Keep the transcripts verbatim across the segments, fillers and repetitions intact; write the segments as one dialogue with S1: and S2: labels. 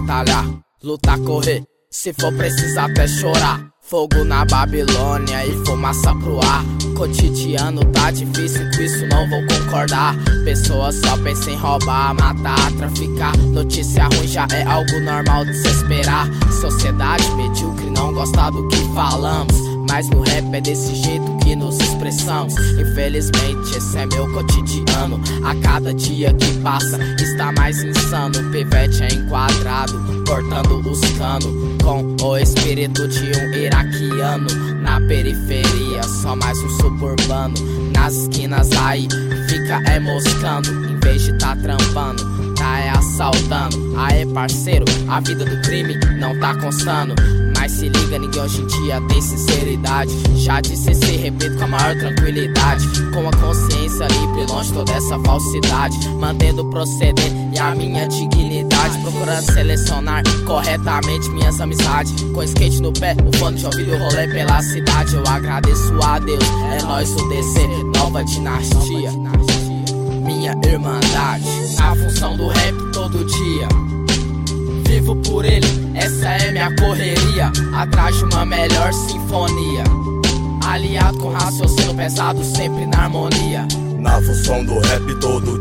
S1: batalhar, lutar, correr, se for precisar até chorar. Fogo na Babilônia e fumaça pro ar. Cotidiano tá difícil, com isso não vou concordar. Pessoas só pensam em roubar, matar, traficar. Notícia ruim já é algo normal de se esperar. Sociedade medíocre não gosta do que falamos, mas no rap é desse jeito que nos expressamos. Infelizmente esse é meu cotidiano. A cada dia que passa está mais insano. O pivete é enquadrado, cortando os canos, com o espírito de um iraquiano. Na periferia, só mais um suburbano. Nas esquinas aí, fica é moscando. Em vez de tá trampando, tá é assaltando. Aê parceiro, a vida do crime não tá constando. Mas se liga, ninguém hoje em dia tem sinceridade. Já disse se repito com a maior tranquilidade, com a consciência livre, longe toda essa falsidade. Mantendo o proceder e a minha dignidade, procurando selecionar corretamente minhas amizades. Com skate no pé, o fone de ouvido, o rolê pela cidade. Eu agradeço a Deus, é nóis o D C, nova dinastia, minha irmandade. A função do rap todo dia, vivo por ele, essa é minha correria. Atrás de uma melhor sinfonia, aliado com raciocínio pesado, sempre na harmonia.
S2: Na função do rap todo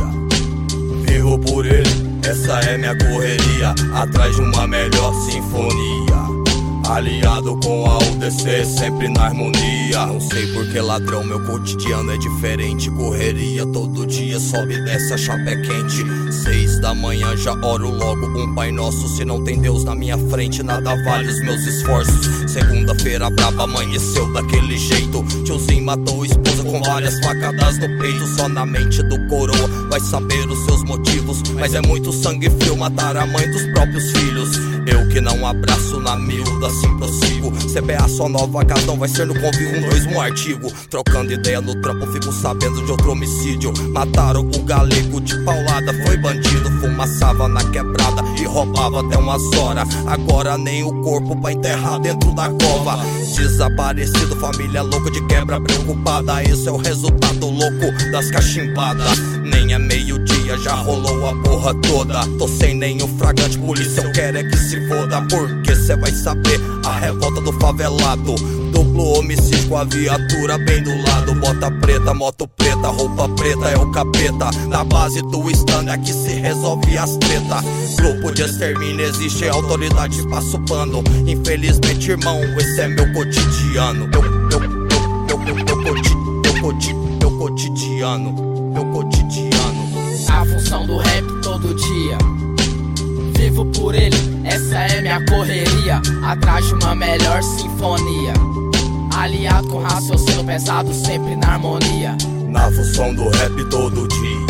S2: dia, vivo por ele, essa é minha correria. Atrás de uma melhor sinfonia, aliado com a U D C, sempre na harmonia. Não sei porque ladrão, meu cotidiano é diferente. Correria todo dia, sobe e desce, a chapa é quente. Seis da manhã já oro logo um Pai Nosso. Se não tem Deus na minha frente, nada vale os meus esforços. Segunda-feira braba, amanheceu daquele jeito. Tiozinho matou a esposa com várias facadas no peito. Só na mente do coroa vai saber os seus motivos, mas é muito sangue frio matar a mãe dos próprios filhos. Eu que não abraço na miúda, assim prossigo. C B A só nova casão, vai ser no Convi um, dois, um artigo. Trocando ideia no trampo, fico sabendo de outro homicídio. Mataram o galego de paulada, foi bandido. Fumaçava na quebrada e roubava até umas horas. Agora nem o corpo pra enterrar dentro da cova. Desaparecido, família louca de quebra preocupada. Esse é o resultado louco das cachimbadas. Nem é meio-dia, já rolou a porra toda. Tô sem nenhum fragante, polícia, eu quero é que se foda. Porque cê vai saber a revolta do favelado. Duplo homicídio com a viatura bem do lado. Bota preta, moto preta, roupa preta é o capeta. Na base do stand é que se resolve as treta. Grupo de extermínio, existe autoridade, passo pano. Infelizmente irmão, esse é meu cotidiano. Meu, meu, meu, meu, meu, meu, coti, meu, coti, meu cotidiano. Meu cotidiano.
S1: A função do rap todo dia, vivo por ele, essa é minha correria. Atrás de uma melhor sinfonia, aliado com raciocínio pesado, sempre na harmonia.
S2: Na função do rap todo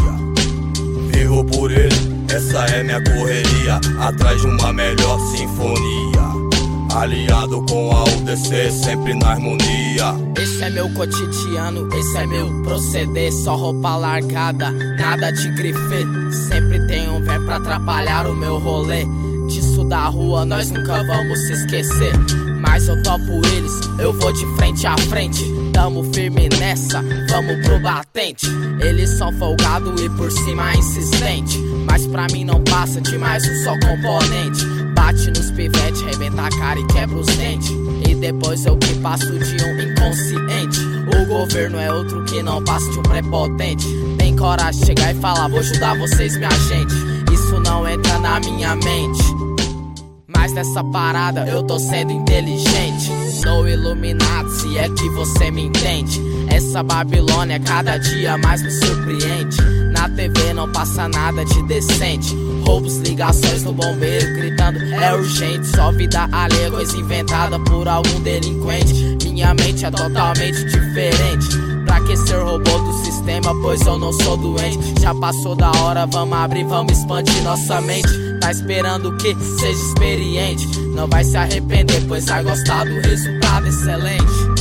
S2: dia, vivo por ele, essa é minha correria. Atrás de uma melhor sinfonia, aliado com a U D C, sempre na harmonia.
S1: Esse é meu cotidiano, esse é meu proceder. Só roupa largada, nada de grife. Sempre tem um véio pra atrapalhar o meu rolê. Disso da rua nós nunca vamos se esquecer. Mas eu topo eles, eu vou de frente a frente. Tamo firme nessa, vamos pro batente. Eles são folgados e por cima insistente, mas pra mim não passa de mais um só componente. Bate nos pivetes, rebenta a cara e quebra os dentes. E depois eu que passo de um inconsciente. O governo é outro que não passa de um prepotente. Tem coragem de chegar e falar, vou ajudar vocês, minha gente. Isso não entra na minha mente, mas nessa parada eu tô sendo inteligente. No Illuminati, se é que você me entende. Essa Babilônia cada dia mais me surpreende. Na T V não passa nada de decente. Roubos, ligações no bombeiro gritando é urgente. Só vida alheia, coisa inventada por algum delinquente. Minha mente é totalmente diferente. Pra que ser robô do sistema, pois eu não sou doente. Já passou da hora, vamos abrir, vamos expandir nossa mente. Tá esperando o que? Seja experiente. Não vai se arrepender, pois vai gostar do resultado excelente.